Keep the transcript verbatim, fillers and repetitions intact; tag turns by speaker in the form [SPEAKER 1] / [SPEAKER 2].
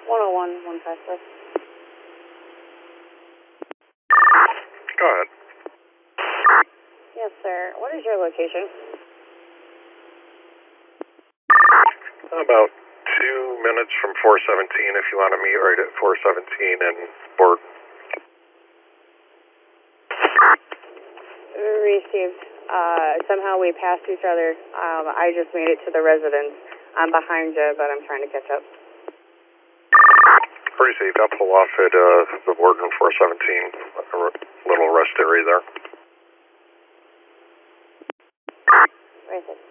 [SPEAKER 1] one oh one, one five six.
[SPEAKER 2] Go ahead.
[SPEAKER 1] Yes, sir. What is your location?
[SPEAKER 2] About two minutes from four seventeen if you want to meet right at four seventeen and board.
[SPEAKER 1] Received. Uh, somehow we passed each other. Um, I just made it to the residence. I'm behind you, but I'm trying to catch up.
[SPEAKER 2] Received. I'll pull off at uh, the board in four seventeen, a little rest area there.
[SPEAKER 1] Received.